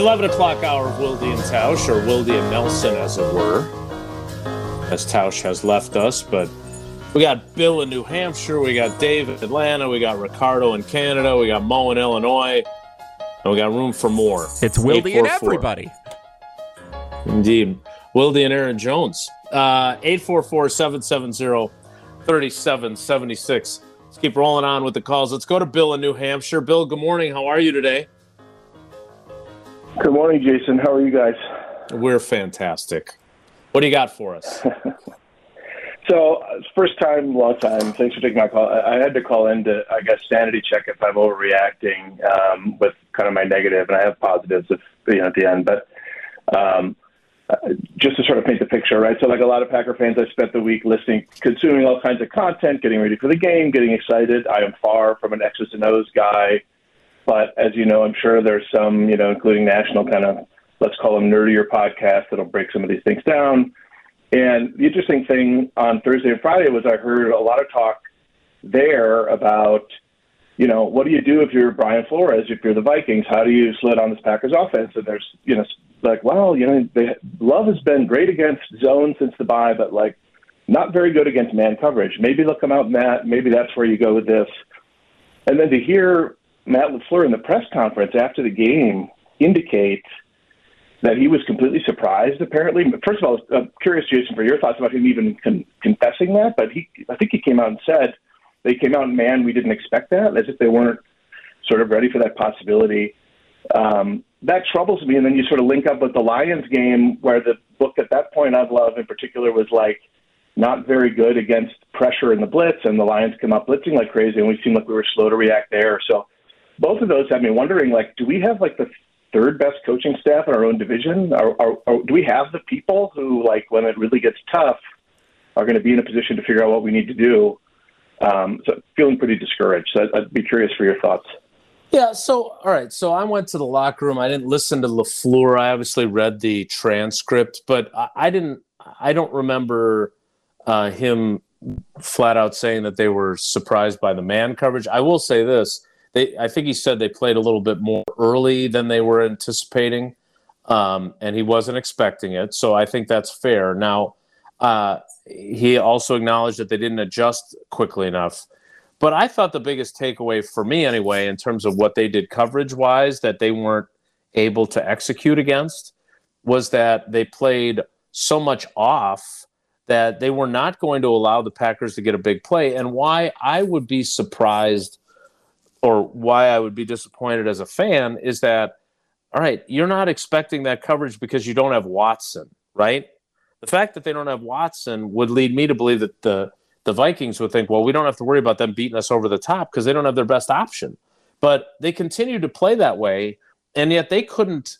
11 o'clock hour of Wilde and Tausch, or Wilde and Nelson, as it were, as Tausch has left us. But we got Bill in New Hampshire, we got Dave in Atlanta, we got Ricardo in Canada, we got Mo in Illinois, and we got room for more. It's Wilde and everybody. Indeed. Wilde and Aaron Jones. 844-770-3776. Let's keep rolling on with the calls. Let's go to Bill in New Hampshire. Bill, good morning. How are you today? Good morning, Jason. How are you guys? We're fantastic. What do you got for us? So, first time, long time. Thanks for taking my call. I had to call in to, I guess, sanity check if I'm overreacting with kind of my negative, and I have positives at the end. But just to sort of paint the picture, right? So, like a lot of Packer fans, I spent the week listening, consuming all kinds of content, getting ready for the game, getting excited. I am far from an X's and O's guy. But as you know, I'm sure there's some, including national kind of, let's call them nerdier podcasts that'll break some of these things down. And the interesting thing on Thursday and Friday was I heard a lot of talk there about, what do you do if you're Brian Flores, if you're the Vikings? How do you slow down this Packers offense? And there's, Love has been great against zone since the bye, but not very good against man coverage. Maybe they'll come out in that. Maybe that's where you go with this. And then to hear Matt LaFleur in the press conference after the game indicate that he was completely surprised, apparently. First of all, I'm curious, Jason, for your thoughts about him even confessing that. But I think he came out and said, they came out and, man, we didn't expect that, as if they weren't sort of ready for that possibility. That troubles me. And then you sort of link up with the Lions game, where the book at that point I'd love in particular was not very good against pressure in the blitz, and the Lions come up blitzing like crazy, and we seemed like we were slow to react there. So both of those have me wondering, do we have the third best coaching staff in our own division? Or do we have the people who, when it really gets tough, are going to be in a position to figure out what we need to do? So feeling pretty discouraged. So I'd be curious for your thoughts. Yeah, all right. So I went to the locker room. I didn't listen to LaFleur. I obviously read the transcript, but I don't remember him flat out saying that they were surprised by the man coverage. I will say this. I think he said they played a little bit more early than they were anticipating, and he wasn't expecting it. So I think that's fair. Now, he also acknowledged that they didn't adjust quickly enough. But I thought the biggest takeaway for me anyway, in terms of what they did coverage-wise, that they weren't able to execute against, was that they played so much off that they were not going to allow the Packers to get a big play. And why I would be surprised, or why I would be disappointed as a fan, is that, all right, you're not expecting that coverage because you don't have Watson, right? The fact that they don't have Watson would lead me to believe that the Vikings would think, well, we don't have to worry about them beating us over the top because they don't have their best option. But they continue to play that way, and yet they couldn't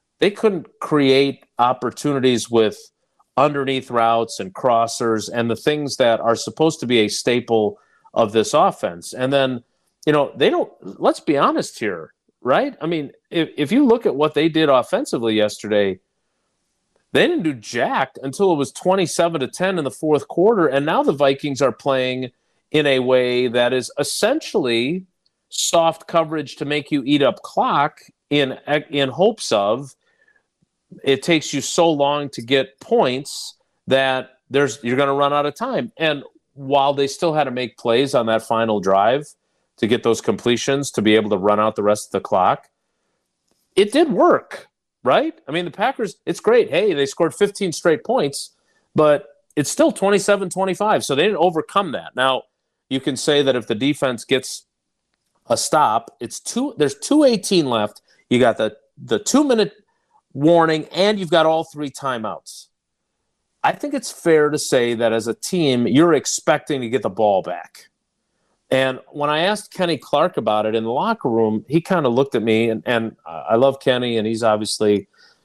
create opportunities with underneath routes and crossers and the things that are supposed to be a staple of this offense. And then, they don't, let's be honest here, right? I mean, if you look at what they did offensively yesterday, they didn't do jack until it was 27-10 in the fourth quarter. And now the Vikings are playing in a way that is essentially soft coverage to make you eat up clock in hopes of it takes you so long to get points that you're going to run out of time. And while they still had to make plays on that final drive to get those completions to be able to run out the rest of the clock, it did work, right? I mean, the Packers, it's great. Hey, they scored 15 straight points, but it's still 27-25, so they didn't overcome that. Now, you can say that if the defense gets a stop, there's 2:18 left. You got the 2-minute warning, and you've got all three timeouts. I think it's fair to say that as a team, you're expecting to get the ball back. And when I asked Kenny Clark about it in the locker room, he kind of looked at me, and I love Kenny, and he's obviously,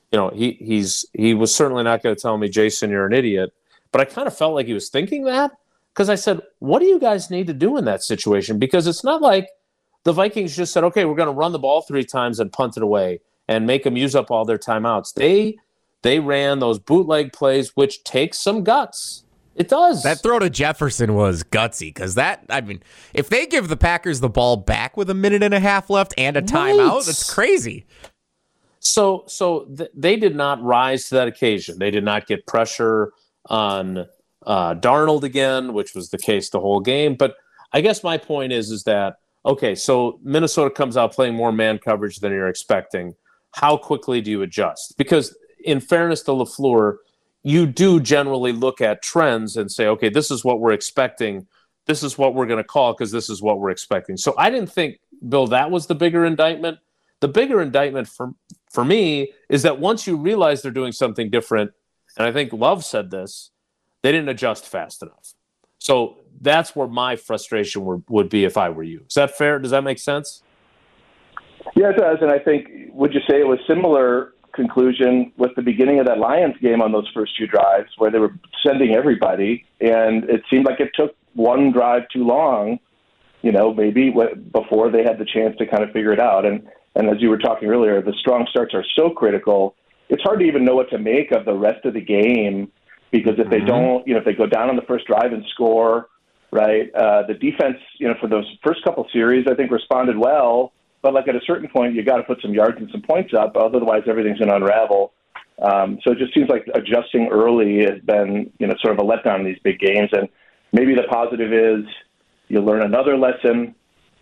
he was certainly not going to tell me, Jason, you're an idiot. But I kind of felt like he was thinking that, because I said, what do you guys need to do in that situation? Because it's not like the Vikings just said, okay, we're going to run the ball 3 times and punt it away and make them use up all their timeouts. They ran those bootleg plays, which takes some guts. It does. That throw to Jefferson was gutsy because if they give the Packers the ball back with a minute and a half left and a timeout, that's crazy. They did not rise to that occasion. They did not get pressure on Darnold again, which was the case the whole game. But I guess my point is that, okay, so Minnesota comes out playing more man coverage than you're expecting. How quickly do you adjust? Because in fairness to LaFleur, you do generally look at trends and say, okay, this is what we're expecting. This is what we're going to call because this is what we're expecting. So I didn't think, Bill, that was the bigger indictment. The bigger indictment for me is that once you realize they're doing something different, and I think Love said this, they didn't adjust fast enough. So that's where my frustration would be if I were you. Is that fair? Does that make sense? Yeah, it does. And I think, would you say it was similar conclusion with the beginning of that Lions game on those first two drives where they were sending everybody, and it seemed like it took one drive too long, maybe before they had the chance to kind of figure it out. And as you were talking earlier, the strong starts are so critical. It's hard to even know what to make of the rest of the game because if they don't, if they go down on the first drive and score, right, the defense, for those first couple series, I think responded well. But like at a certain point, you got to put some yards and some points up. Otherwise, everything's going to unravel. So it just seems like adjusting early has been, sort of a letdown in these big games. And maybe the positive is you learn another lesson.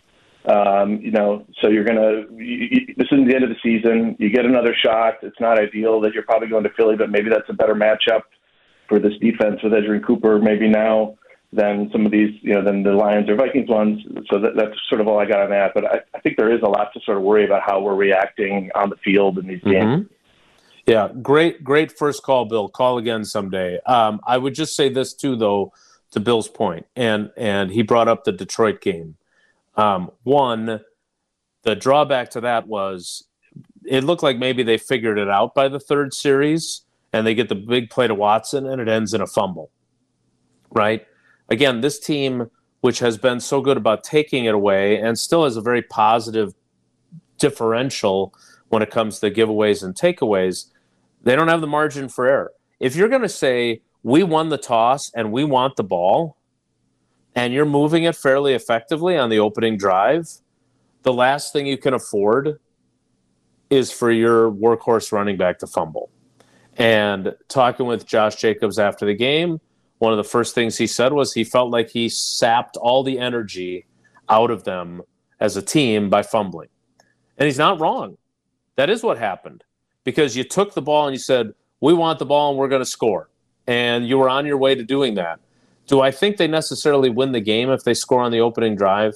So you're this isn't the end of the season. You get another shot. It's not ideal that you're probably going to Philly, but maybe that's a better matchup for this defense with Edgerrin Cooper maybe now than some of these, than the Lions or Vikings ones. So that's sort of all I got on that. But I think there is a lot to sort of worry about how we're reacting on the field in these games. Yeah, great first call, Bill. Call again someday. I would just say this too, though, to Bill's point, and he brought up the Detroit game. One, the drawback to that was it looked like maybe they figured it out by the third series, and they get the big play to Watson, and it ends in a fumble, right? Again, this team, which has been so good about taking it away and still has a very positive differential when it comes to giveaways and takeaways, they don't have the margin for error. If you're going to say, we won the toss and we want the ball, and you're moving it fairly effectively on the opening drive, the last thing you can afford is for your workhorse running back to fumble. And talking with Josh Jacobs after the game, one of the first things he said was he felt like he sapped all the energy out of them as a team by fumbling. And he's not wrong. That is what happened. Because you took the ball and you said, we want the ball and we're going to score. And you were on your way to doing that. Do I think they necessarily win the game if they score on the opening drive?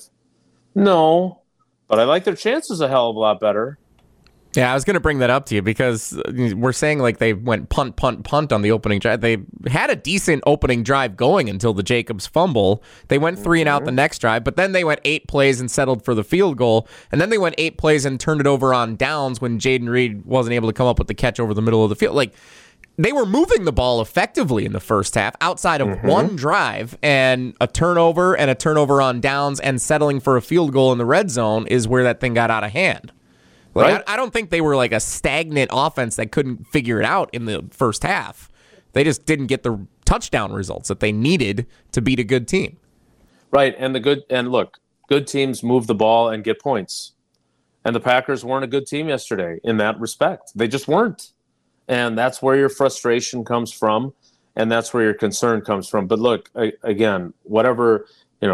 No. But I like their chances a hell of a lot better. Yeah, I was going to bring that up to you because we're saying like they went punt on the opening drive. They had a decent opening drive going until the Jacobs fumble. They went 3 and out the next drive, but then they went 8 plays and settled for the field goal. And then they went 8 plays and turned it over on downs when Jaden Reed wasn't able to come up with the catch over the middle of the field. Like, they were moving the ball effectively in the first half outside of one drive, and a turnover on downs and settling for a field goal in the red zone is where that thing got out of hand. Like, right. I don't think they were like a stagnant offense that couldn't figure it out in the first half. They just didn't get the touchdown results that they needed to beat a good team. Right, and look, good teams move the ball and get points. And the Packers weren't a good team yesterday in that respect. They just weren't. And that's where your frustration comes from, and that's where your concern comes from. But look, again, whatever,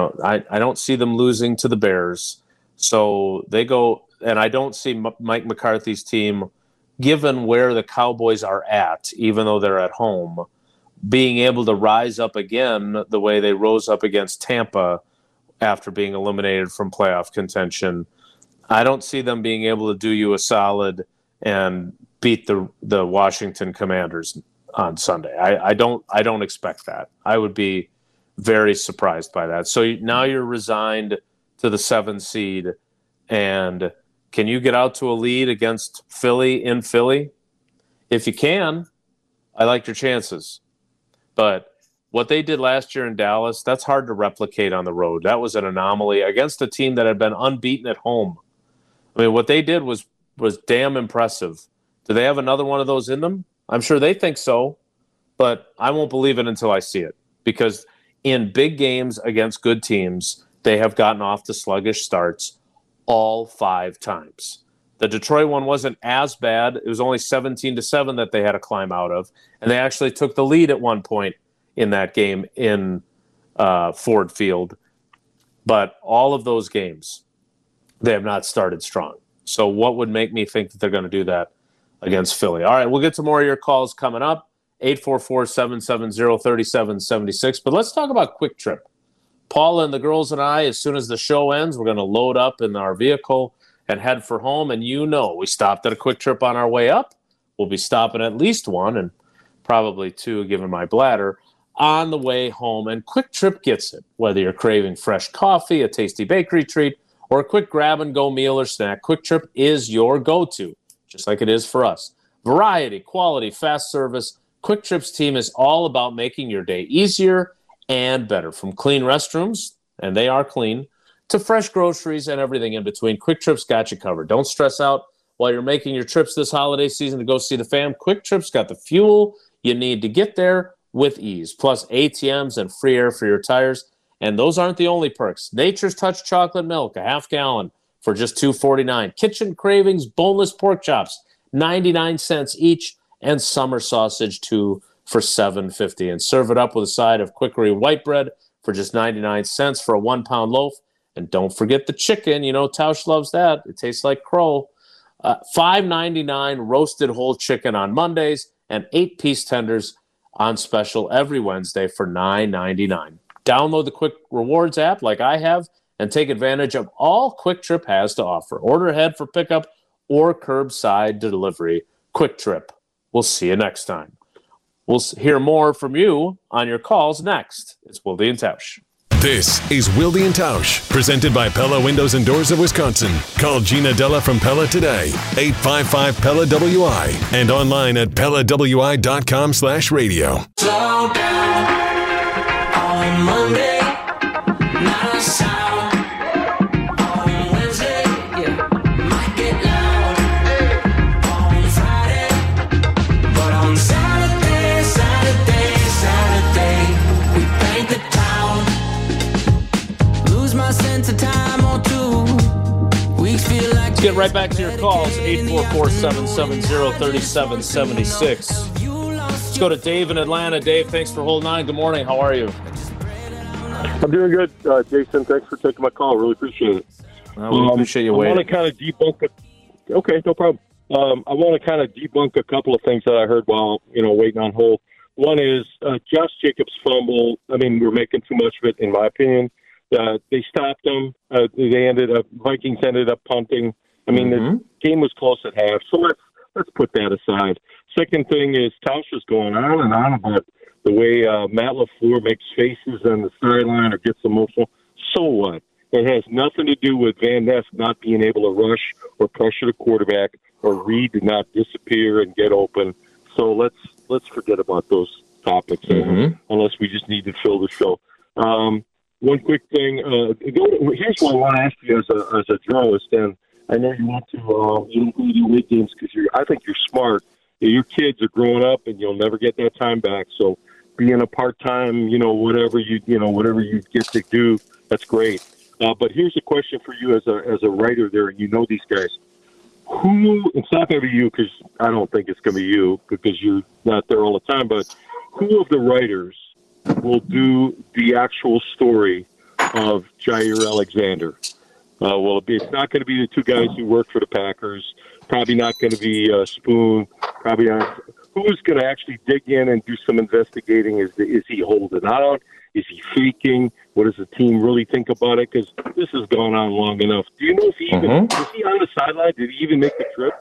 I don't see them losing to the Bears. So they go, and I don't see Mike McCarthy's team, given where the Cowboys are at, even though they're at home, being able to rise up again the way they rose up against Tampa after being eliminated from playoff contention. I don't see them being able to do you a solid and beat the Washington Commanders on Sunday. I don't expect that. I would be very surprised by that. So now you're resigned to the 7 seed, and can you get out to a lead against Philly in Philly? If you can, I like your chances. But what they did last year in Dallas, that's hard to replicate on the road. That was an anomaly against a team that had been unbeaten at home. I mean, what they did was damn impressive. Do they have another one of those in them? I'm sure they think so, but I won't believe it until I see it. Because in big games against good teams, they have gotten off to sluggish starts all 5 times. The Detroit one wasn't as bad. It was only 17-7 that they had to climb out of, and they actually took the lead at one point in that game in Ford Field. But all of those games, they have not started strong. So what would make me think that they're going to do that against Philly? All right, we'll get to more of your calls coming up, 844-770-3776. But let's talk about Quick Trip. Paula and the girls and I, as soon as the show ends, we're going to load up in our vehicle and head for home. And we stopped at a Quick Trip on our way up. We'll be stopping at least one and probably two, given my bladder, on the way home. And Quick Trip gets it. Whether you're craving fresh coffee, a tasty bakery treat, or a quick grab-and-go meal or snack, Quick Trip is your go-to, just like it is for us. Variety, quality, fast service. Quick Trip's team is all about making your day easier and better. From clean restrooms, and they are clean, to fresh groceries and everything in between, Quick Trip's got you covered. Don't stress out while you're making your trips this holiday season to go see the fam. Quick Trip's got the fuel you need to get there with ease, plus ATMs and free air for your tires. And those aren't the only perks. Nature's Touch chocolate milk, a half gallon for just $2.49. Kitchen Cravings boneless pork chops, 99 cents each, and summer sausage, 2 for $7.50. And serve it up with a side of Quickery white bread for just 99 cents for a 1-pound loaf. And don't forget the chicken. You know Tausch loves that. It tastes like crow. $5.99 roasted whole chicken on Mondays, and 8-piece tenders on special every Wednesday for $9.99. Download the Quick Rewards app like I have and take advantage of all Quick Trip has to offer. Order ahead for pickup or curbside delivery. Quick Trip. We'll see you next time. We'll hear more from you on your calls next. It's Wilde and Tausch. This is Wilde and Tausch, presented by Pella Windows and Doors of Wisconsin. Call Gina Della from Pella today, 855-PELLA-WI, and online at PellaWI.com/radio. Slow down on Monday, not a sound. On Wednesday, might get loud. On Friday, but on Saturday, we paint the town. Lose my sense of time or two. Weeks feel like. Let's get right back to your calls, 844-770-3776. Let's go to Dave in Atlanta. Dave, thanks for holding on. Good morning. How are you? I'm doing good, Jason. Thanks for taking my call. Really appreciate it. We appreciate you waiting. I want to kind of debunk it. Okay, no problem. I want to kind of debunk a couple of things that I heard while waiting on hold. One is Josh Jacobs' fumble. I mean, we're making too much of it, in my opinion. They stopped them. Vikings ended up punting. I mean, the game was close at half. So let's put that aside. Second thing is Tausch is going on and on about the way Matt LaFleur makes faces on the sideline or gets emotional. So what? It has nothing to do with Van Ness not being able to rush or pressure the quarterback or Reed to not disappear and get open. So let's forget about those topics unless we just need to fill the show. One quick thing. Here's what I want to ask you as a journalist, and I know you want to do late games because I think you're smart. Your kids are growing up, and you'll never get that time back. So being a part-time, whatever you get to do, that's great. But here's a question for you as a writer there, and you know these guys. It's not going to be you because I don't think it's going to be you because you're not there all the time, but who of the writers will do the actual story of Jair Alexander? It's not going to be the two guys who work for the Packers. Probably not going to be Spoon. Probably not. Who's going to actually dig in and do some investigating? Is he holding out? Is he faking? What does the team really think about it? Because this has gone on long enough. Do you know if he is he on the sideline? Did he even make the trip?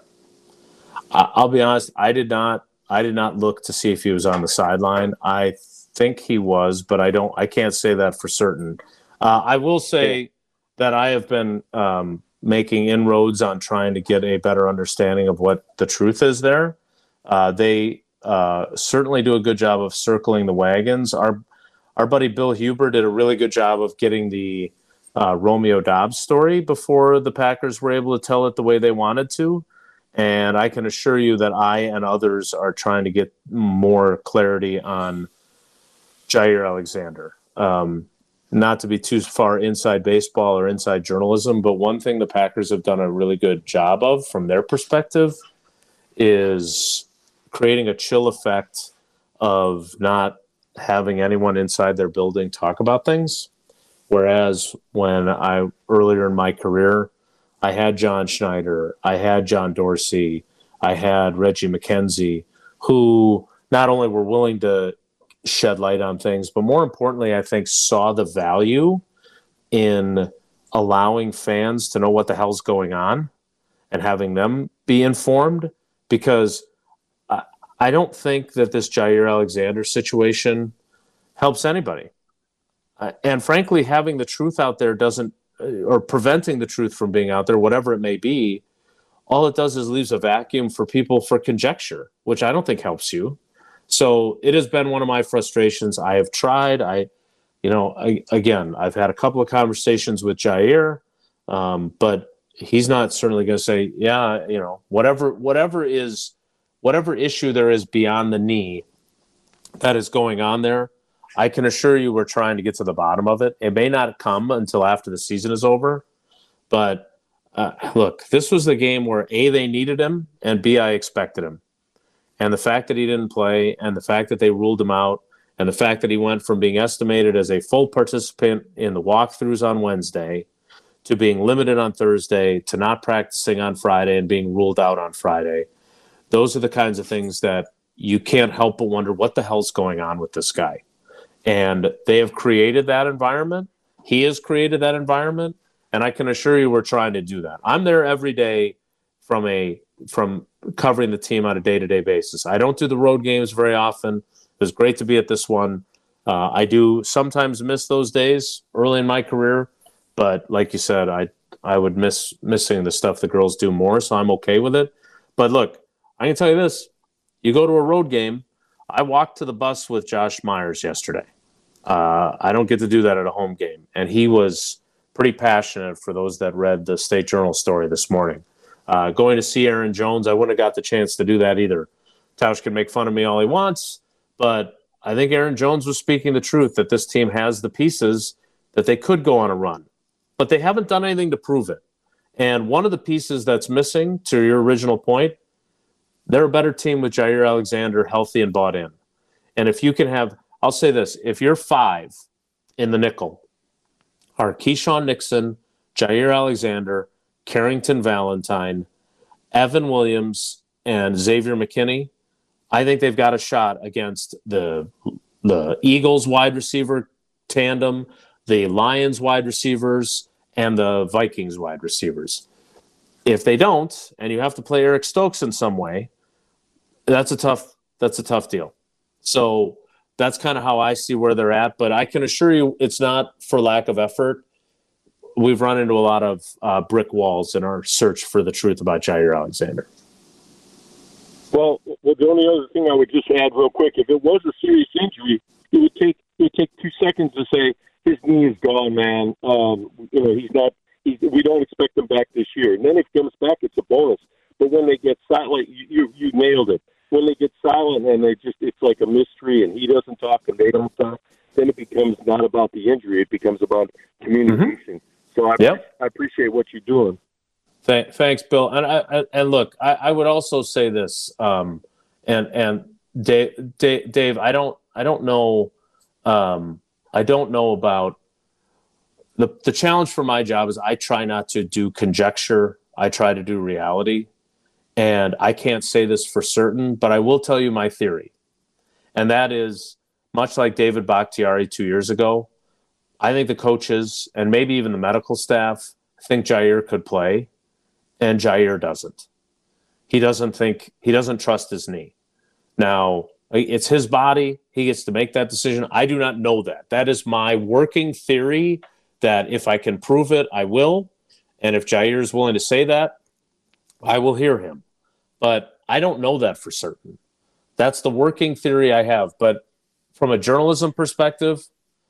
I'll be honest. I did not look to see if he was on the sideline. I think he was, but I can't say that for certain. I will say that I have been making inroads on trying to get a better understanding of what the truth is there. They certainly do a good job of circling the wagons. Our buddy Bill Huber did a really good job of getting the Romeo Doubs story before the Packers were able to tell it the way they wanted to. And I can assure you that I and others are trying to get more clarity on Jair Alexander. not to be too far inside baseball or inside journalism, but one thing the Packers have done a really good job of from their perspective is creating a chill effect of not having anyone inside their building talk about things. Whereas when earlier in my career, I had John Schneider, I had John Dorsey, I had Reggie McKenzie, who not only were willing to shed light on things, but more importantly, I think saw the value in allowing fans to know what the hell's going on and having them be informed, because I don't think that this Jair Alexander situation helps anybody. And frankly, having the truth out there doesn't, or preventing the truth from being out there, whatever it may be, all it does is leaves a vacuum for people for conjecture, which I don't think helps you. So it has been one of my frustrations. I have tried. Again, I've had a couple of conversations with Jair, but he's not certainly going to say, yeah, whatever issue there is beyond the knee that is going on there, I can assure you we're trying to get to the bottom of it. It may not come until after the season is over, but look, this was the game where A, they needed him, and B, I expected him. And the fact that he didn't play, and the fact that they ruled him out, and the fact that he went from being estimated as a full participant in the walkthroughs on Wednesday to being limited on Thursday to not practicing on Friday and being ruled out on Friday, those are the kinds of things that you can't help but wonder what the hell's going on with this guy. And they have created that environment. He has created that environment. And I can assure you we're trying to do that. I'm there every day from covering the team on a day-to-day basis. I don't do the road games very often. It was great to be at this one. I do sometimes miss those days early in my career. But like you said, I would miss missing the stuff the girls do more, so I'm okay with it. But look, I can tell you this. You go to a road game. I walked to the bus with Josh Myers yesterday. I don't get to do that at a home game. And he was pretty passionate, for those that read the State Journal story this morning. Going to see Aaron Jones, I wouldn't have got the chance to do that either. Tausch can make fun of me all he wants, but I think Aaron Jones was speaking the truth, that this team has the pieces that they could go on a run. But they haven't done anything to prove it. And one of the pieces that's missing, to your original point, they're a better team with Jair Alexander healthy and bought in. And if you can have, I'll say this, if you're five in the nickel, are Keyshawn Nixon, Jair Alexander, Carrington Valentine, Evan Williams, and Xavier McKinney, I think they've got a shot against the Eagles wide receiver tandem, the Lions wide receivers, and the Vikings wide receivers. If they don't, and you have to play Eric Stokes in some way, that's a tough deal. So that's kind of how I see where they're at. But I can assure you it's not for lack of effort. We've run into a lot of brick walls in our search for the truth about Jair Alexander. Well, the only other thing I would just add real quick, if it was a serious injury, it would take 2 seconds to say his knee is gone, man. He's not. We don't expect him back this year. And then if he comes back, it's a bonus. But when they get silent, you nailed it. When they get silent and it's like a mystery, and he doesn't talk and they don't talk, then it becomes not about the injury. It becomes about communication. Mm-hmm. So I appreciate what you're doing. Thanks, Bill. And look, I would also say this. And Dave, I don't know about the challenge for my job is I try not to do conjecture. I try to do reality. And I can't say this for certain, but I will tell you my theory. And that is, much like David Bakhtiari 2 years ago, I think the coaches and maybe even the medical staff think Jair could play, and Jair doesn't. He doesn't trust his knee. Now, it's his body. He gets to make that decision. I do not know that. That is my working theory, that if I can prove it, I will. And if Jair is willing to say that, I will hear him. But I don't know that for certain. That's the working theory I have. But from a journalism perspective,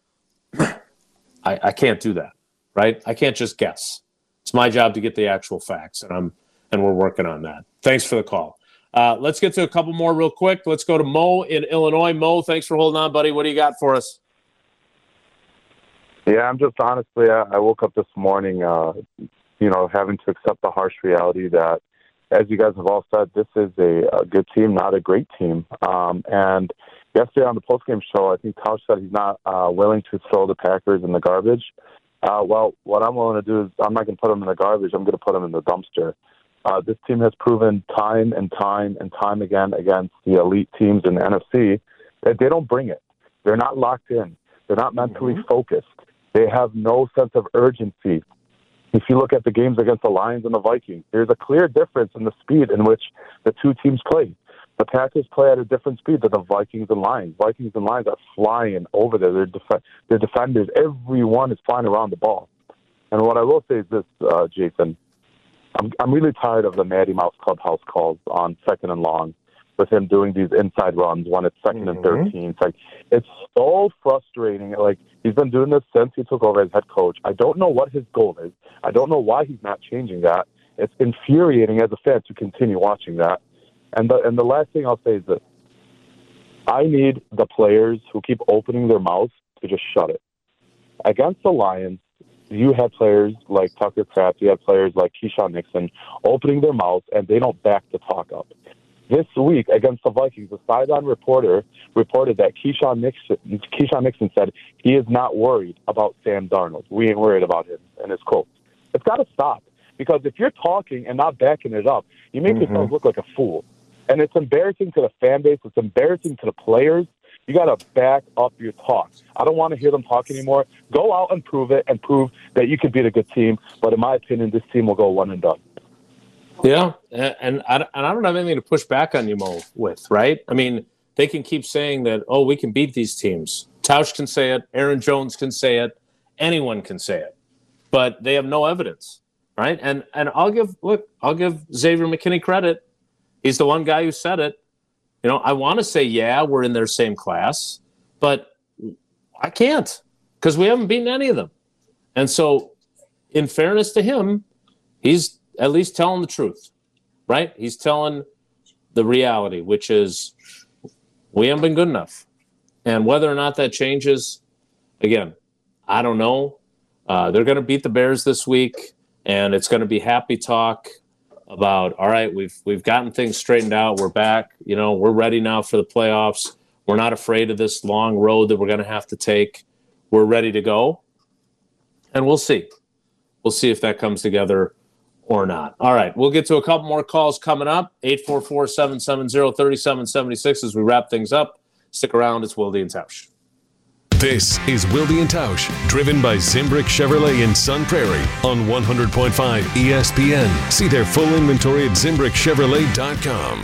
I can't do that, right? I can't just guess. It's my job to get the actual facts, and we're working on that. Thanks for the call. Let's get to a couple more real quick. Let's go to Mo in Illinois. Mo, thanks for holding on, buddy. What do you got for us? Yeah, I'm just honestly, I woke up this morning, having to accept the harsh reality that, as you guys have all said, this is a good team, not a great team. And yesterday on the postgame show, I think Tausch said he's not willing to throw the Packers in the garbage. Well, what I'm willing to do is I'm not going to put them in the garbage. I'm going to put them in the dumpster. This team has proven time and time and time again against the elite teams in the NFC that they don't bring it. They're not locked in. They're not mentally focused. They have no sense of urgency. If you look at the games against the Lions and the Vikings, there's a clear difference in the speed in which the two teams play. The Packers play at a different speed than the Vikings and Lions. Vikings and Lions are flying over there. Their defenders, everyone is flying around the ball. And what I will say is this, Jason, I'm really tired of the Matty Mouse clubhouse calls on 2nd and long with him doing these inside runs when it's 2nd and 13. It's so frustrating. Like, he's been doing this since he took over as head coach. I don't know what his goal is. I don't know why he's not changing that. It's infuriating as a fan to continue watching that. And the last thing I'll say is this. I need the players who keep opening their mouths to just shut it. Against the Lions, you had players like Tucker Kraft, you had players like Keyshawn Nixon opening their mouths, and they don't back the talk up. This week against the Vikings, the sideline reporter reported that Keyshawn Nixon said he is not worried about Sam Darnold. We ain't worried about him, and his quote. It's got to stop, because if you're talking and not backing it up, you make yourself look like a fool. And it's embarrassing to the fan base. It's embarrassing to the players. You got to back up your talk. I don't want to hear them talk anymore. Go out and prove it, and prove that you can beat a good team. But in my opinion, this team will go one and done. Yeah, and I don't have anything to push back on you, Mo, with, right? I mean, they can keep saying that, oh, we can beat these teams. Tausch can say it. Aaron Jones can say it. Anyone can say it. But they have no evidence, right? And I'll give Xavier McKinney credit. He's the one guy who said it. I want to say, yeah, we're in their same class, but I can't, because we haven't beaten any of them. And so, in fairness to him, he's at least telling the truth, right? He's telling the reality, which is we haven't been good enough. And whether or not that changes, again, I don't know. They're going to beat the Bears this week, and it's going to be happy talk about, all right, we've gotten things straightened out. We're back. We're ready now for the playoffs. We're not afraid of this long road that we're going to have to take. We're ready to go. And we'll see. We'll see if that comes together or not. All right, we'll get to a couple more calls coming up. 844-770-3776 as we wrap things up. Stick around. It's Wilde and Tausch. This is Wilde and Tausch, driven by Zimbrick Chevrolet in Sun Prairie on 100.5 ESPN. See their full inventory at ZimbrickChevrolet.com.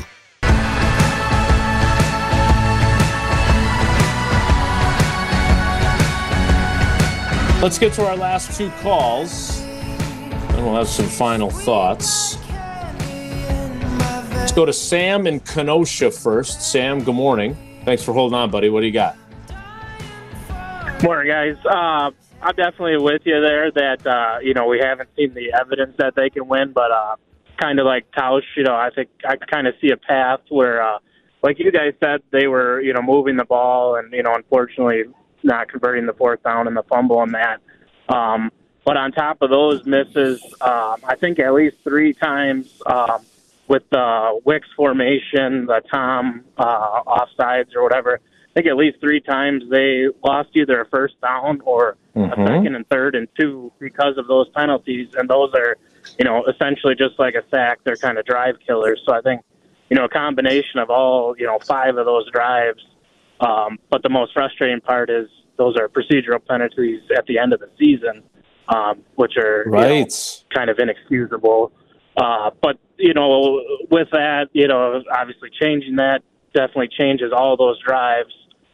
Let's get to our last two calls, and we'll have some final thoughts. Let's go to Sam in Kenosha first. Sam, good morning. Thanks for holding on, buddy. What do you got? Morning, guys. I'm definitely with you there that, we haven't seen the evidence that they can win, but kind of like Tausch, I think I kind of see a path where, like you guys said, they were, moving the ball and, unfortunately not converting the fourth down and the fumble on that. But on top of those misses, I think at least 3 times with the Wicks formation, the Tom offsides or whatever, I think at least 3 times they lost either a first down or a second and third and 2 because of those penalties. And those are, essentially just like a sack. They're kind of drive killers. So I think, a combination of all, 5 of those drives. But the most frustrating part is those are procedural penalties at the end of the season, which are kind of inexcusable. But, with that, obviously changing that definitely changes all those drives.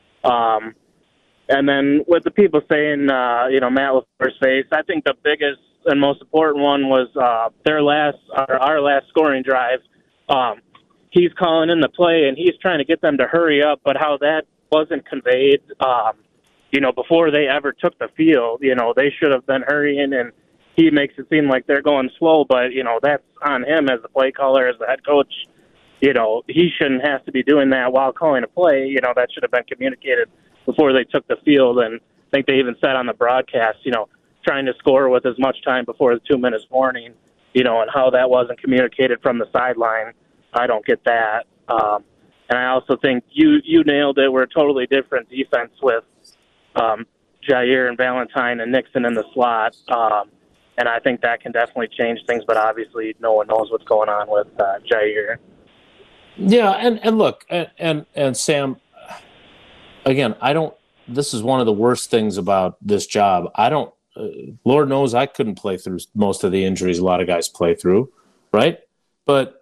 And then with the people saying, Matt LaFleur's face, I think the biggest and most important one was our last scoring drive. He's calling in the play, and he's trying to get them to hurry up, but how that wasn't conveyed, before they ever took the field, they should have been hurrying, and he makes it seem like they're going slow, but, that's on him as the play caller, as the head coach. He shouldn't have to be doing that while calling a play. That should have been communicated before they took the field. And think they even said on the broadcast, trying to score with as much time before the 2 minutes warning, and how that wasn't communicated from the sideline. I don't get that. And I also think you nailed it. We're a totally different defense with Jair and Valentine and Nixon in the slot. And I think that can definitely change things, but obviously no one knows what's going on with Jair. Yeah, and look, and Sam, again, this is one of the worst things about this job. Lord knows I couldn't play through most of the injuries a lot of guys play through, right? But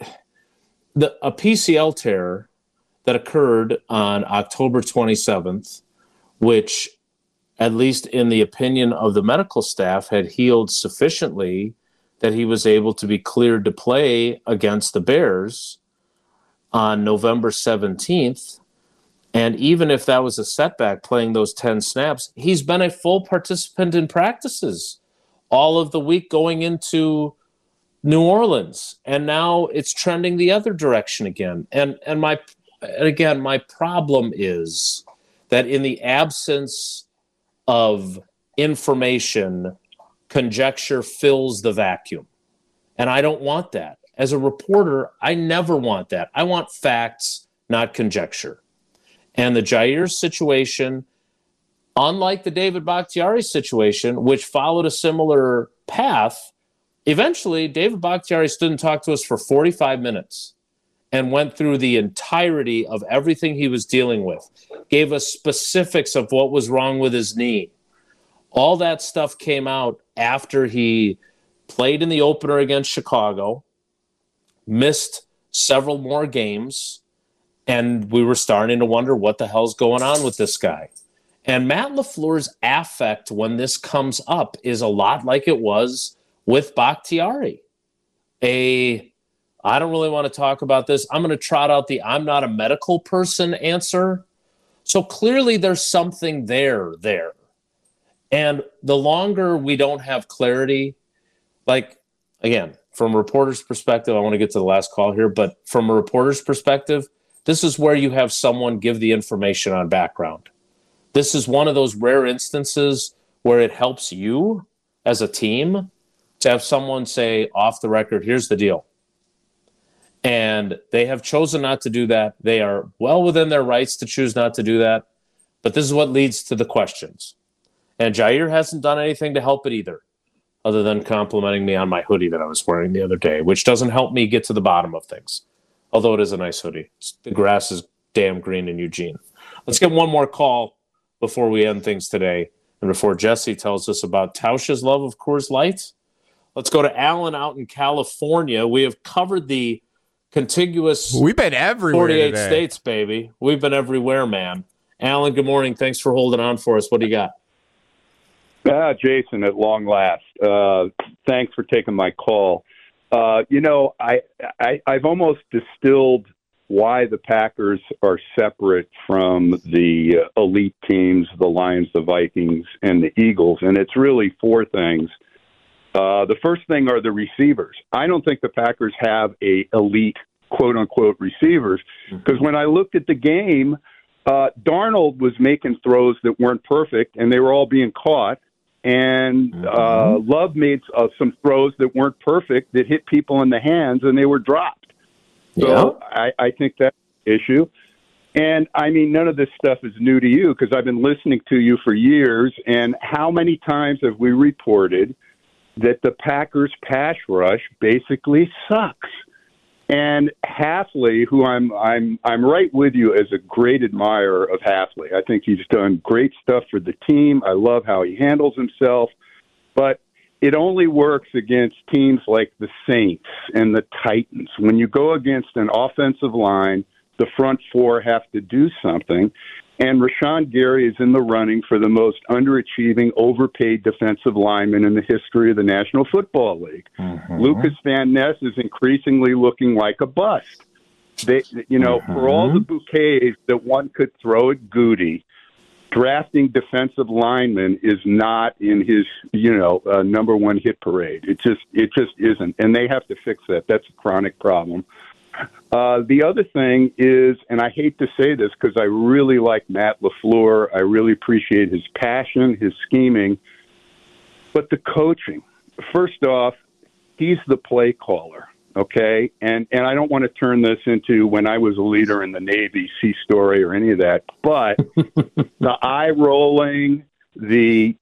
a PCL tear that occurred on October 27th, which, at least in the opinion of the medical staff, had healed sufficiently that he was able to be cleared to play against the Bears on November 17th. And even if that was a setback, playing those 10 snaps, he's been a full participant in practices all of the week going into New Orleans. And now it's trending the other direction again. And my problem is that in the absence of information, conjecture fills the vacuum. And I don't want that. As a reporter, I never want that. I want facts, not conjecture. And the Jair situation, unlike the David Bakhtiari situation, which followed a similar path, eventually David Bakhtiari stood and talked to us for 45 minutes and went through the entirety of everything he was dealing with, gave us specifics of what was wrong with his knee. All that stuff came out after he played in the opener against Chicago, missed several more games, and we were starting to wonder what the hell's going on with this guy. And Matt LaFleur's affect when this comes up is a lot like it was with Bakhtiari. I don't really want to talk about this. I'm going to trot out the I'm not a medical person answer. So clearly there's something there. And the longer we don't have clarity, again, from a reporter's perspective, I want to get to the last call here, but from a reporter's perspective, this is where you have someone give the information on background. This is one of those rare instances where it helps you as a team to have someone say off the record, here's the deal. And they have chosen not to do that. They are well within their rights to choose not to do that. But this is what leads to the questions. And Jair hasn't done anything to help it either, other than complimenting me on my hoodie that I was wearing the other day, which doesn't help me get to the bottom of things. Although it is a nice hoodie. The grass is damn green in Eugene. Let's get one more call before we end things today. And before Jesse tells us about Tausch's love of Coors Light, let's go to Alan out in California. We have covered the contiguous We've been everywhere 48 today. states, baby. We've been everywhere, man. Alan, good morning. Thanks for holding on for us. What do you got? Jason, at long last. Thanks for taking my call. I've almost distilled why the Packers are separate from the elite teams, the Lions, the Vikings, and the Eagles, and it's really four things. The first thing are the receivers. I don't think the Packers have a elite, quote-unquote, receivers, because when I looked at the game, Darnold was making throws that weren't perfect, and they were all being caught. And Love made some throws that weren't perfect that hit people in the hands, and they were dropped. So I think that's an issue. And, I mean, none of this stuff is new to you because I've been listening to you for years. And how many times have we reported that the Packers' pass rush basically sucks? And Hafley, who I'm right with you as a great admirer of Hafley. I think he's done great stuff for the team. I love how he handles himself. But it only works against teams like the Saints and the Titans. When you go against an offensive line, the front four have to do something. And Rashawn Gary is in the running for the most underachieving, overpaid defensive lineman in the history of the National Football League. Lucas Van Ness is increasingly looking like a bust. For all the bouquets that one could throw at Goody, drafting defensive linemen is not in his, number one hit parade. It just isn't. And they have to fix that. That's a chronic problem. The other thing is, and I hate to say this because I really like Matt LaFleur. I really appreciate his passion, his scheming, but the coaching. First off, he's the play caller, okay? And I don't want to turn this into when I was a leader in the Navy, sea story or any of that, but the eye rolling, the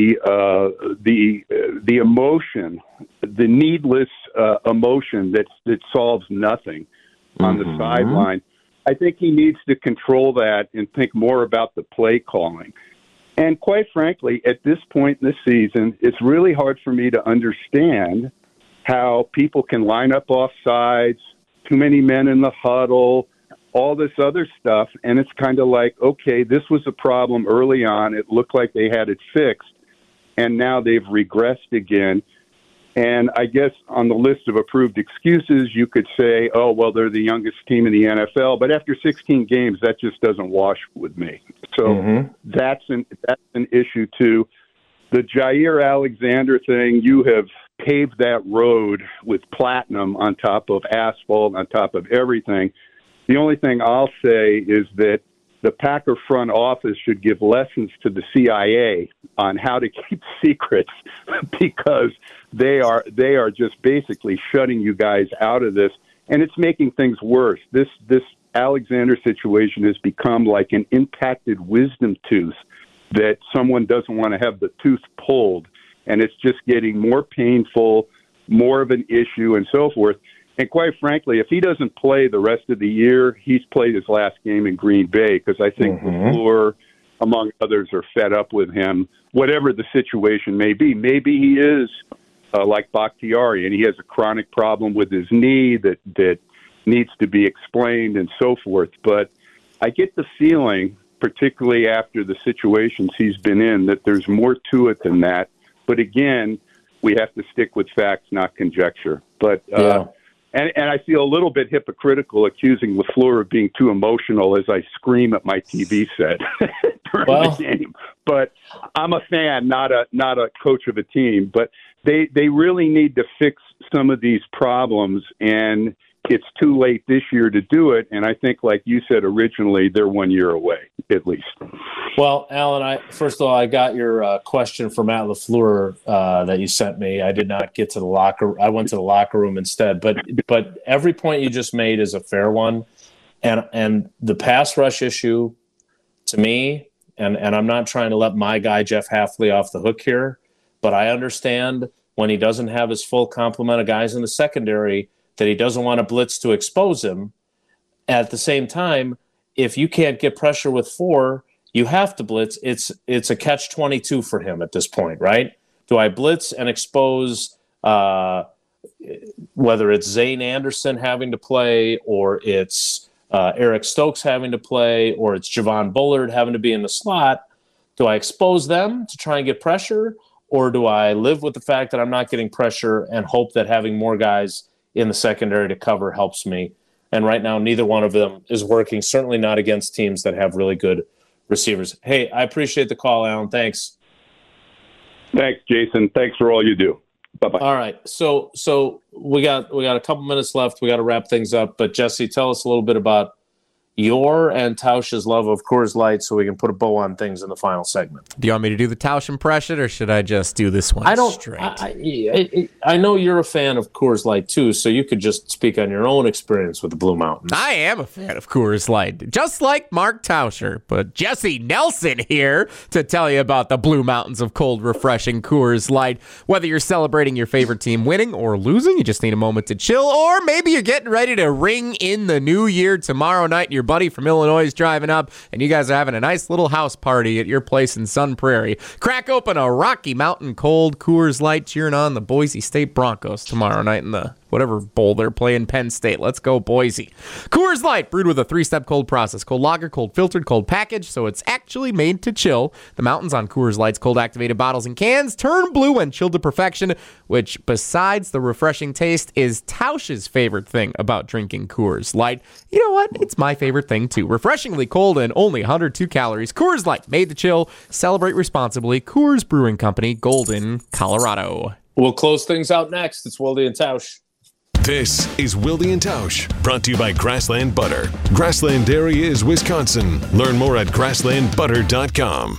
emotion, the needless emotion that solves nothing on the sideline. I think he needs to control that and think more about the play calling. And quite frankly, at this point in the season, it's really hard for me to understand how people can line up off sides, too many men in the huddle, all this other stuff. And it's kind of like, okay, this was a problem early on. It looked like they had it fixed, and now they've regressed again. And I guess on the list of approved excuses, you could say, oh, well, they're the youngest team in the NFL. But after 16 games, that just doesn't wash with me. So that's an issue, too. The Jair Alexander thing, you have paved that road with platinum on top of asphalt, on top of everything. The only thing I'll say is that the Packer front office should give lessons to the CIA on how to keep secrets, because they are just basically shutting you guys out of this, and it's making things worse. This Alexander situation has become like an impacted wisdom tooth that someone doesn't want to have the tooth pulled, and it's just getting more painful, more of an issue, and so forth. And quite frankly, if he doesn't play the rest of the year, he's played his last game in Green Bay, because I think LaFleur, among others, are fed up with him, whatever the situation may be. Maybe he is like Bakhtiari, and he has a chronic problem with his knee that needs to be explained and so forth. But I get the feeling, particularly after the situations he's been in, that there's more to it than that. But again, we have to stick with facts, not conjecture. But And I feel a little bit hypocritical accusing LaFleur of being too emotional as I scream at my TV set during the game. But I'm a fan, not a coach of a team. But they really need to fix some of these problems, and it's too late this year to do it. And I think, like you said originally, they're 1 year away, at least. Well, Alan, first of all, I got your question for Matt LaFleur that you sent me. I did not get to the locker. I went to the locker room instead. But every point you just made is a fair one, and the pass rush issue, to me, and I'm not trying to let my guy Jeff Hafley off the hook here, but I understand when he doesn't have his full complement of guys in the secondary that he doesn't want to blitz to expose him. At the same time, if you can't get pressure with 4, you have to blitz. It's a catch-22 for him at this point, right? Do I blitz and expose whether it's Zane Anderson having to play, or it's Eric Stokes having to play, or it's Javon Bullard having to be in the slot? Do I expose them to try and get pressure, or do I live with the fact that I'm not getting pressure and hope that having more guys in the secondary to cover helps me? And right now, neither one of them is working, certainly not against teams that have really good receivers. Hey, I appreciate the call, Alan. Thanks. Thanks, Jason. Thanks for all you do. Bye-bye. All right. So we got a couple minutes left. We got to wrap things up. But, Jesse, tell us a little bit about your and Tausch's love of Coors Light so we can put a bow on things in the final segment. Do you want me to do the Tausch impression, or should I just do this one straight? I know you're a fan of Coors Light, too, so you could just speak on your own experience with the Blue Mountains. I am a fan of Coors Light, just like Mark Tauscher. But Jesse Nelson here to tell you about the Blue Mountains of cold, refreshing Coors Light. Whether you're celebrating your favorite team winning or losing, you just need a moment to chill, or maybe you're getting ready to ring in the new year tomorrow night. Your buddy from Illinois is driving up, and you guys are having a nice little house party at your place in Sun Prairie. Crack open a Rocky Mountain cold Coors Light, cheering on the Boise State Broncos tomorrow night in the whatever bowl they're playing, Penn State. Let's go, Boise. Coors Light, brewed with a 3-step cold process. Cold lager, cold filtered, cold package, so it's actually made to chill. The mountains on Coors Light's cold activated bottles and cans turn blue when chilled to perfection, which, besides the refreshing taste, is Tausch's favorite thing about drinking Coors Light. You know what? It's my favorite thing, too. Refreshingly cold and only 102 calories. Coors Light, made to chill. Celebrate responsibly. Coors Brewing Company, Golden, Colorado. We'll close things out next. It's Wilde and Tausch. This is Wilde and Tausch, brought to you by Grassland Butter. Grassland Dairy is Wisconsin. Learn more at grasslandbutter.com.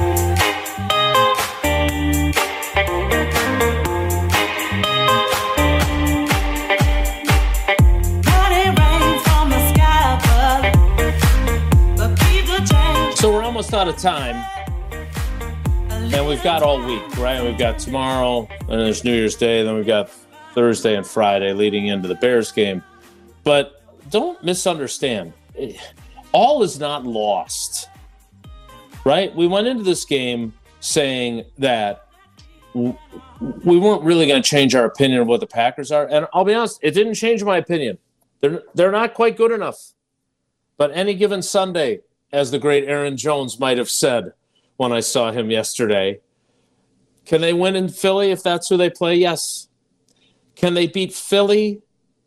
So we're almost out of time, and we've got all week, right? We've got tomorrow, and there's New Year's Day, then we've got Thursday and Friday leading into the Bears game. But don't misunderstand. All is not lost, right? We went into this game saying that we weren't really going to change our opinion of what the Packers are. And I'll be honest, it didn't change my opinion. They're not quite good enough. But any given Sunday, as the great Aaron Jones might have said when I saw him yesterday, can they win in Philly if that's who they play? Yes. Can they beat Philly,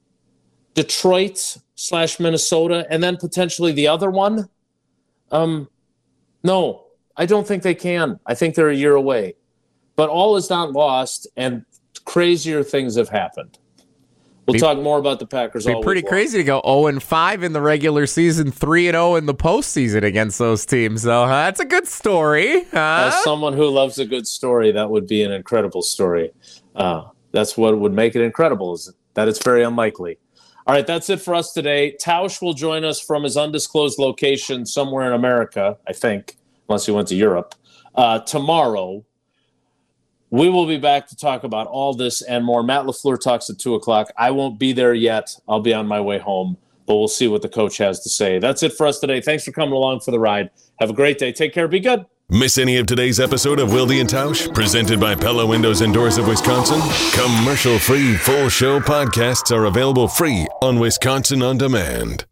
Detroit/Minnesota, and then potentially the other one? No, I don't think they can. I think they're a year away. But all is not lost, and crazier things have happened. We'll talk more about the Packers all week long. Pretty crazy to go 0-5 in the regular season, 3-0 in the postseason against those teams, though. That's a good story. As someone who loves a good story, that would be an incredible story. That's what would make it incredible, is that it's very unlikely. All right, that's it for us today. Tausch will join us from his undisclosed location somewhere in America, I think, unless he went to Europe, tomorrow. We will be back to talk about all this and more. Matt LaFleur talks at 2 o'clock. I won't be there yet. I'll be on my way home, but we'll see what the coach has to say. That's it for us today. Thanks for coming along for the ride. Have a great day. Take care. Be good. Miss any of today's episode of Wilde and Tausch, presented by Pella Windows and Doors of Wisconsin? Commercial-free full show podcasts are available free on Wisconsin On Demand.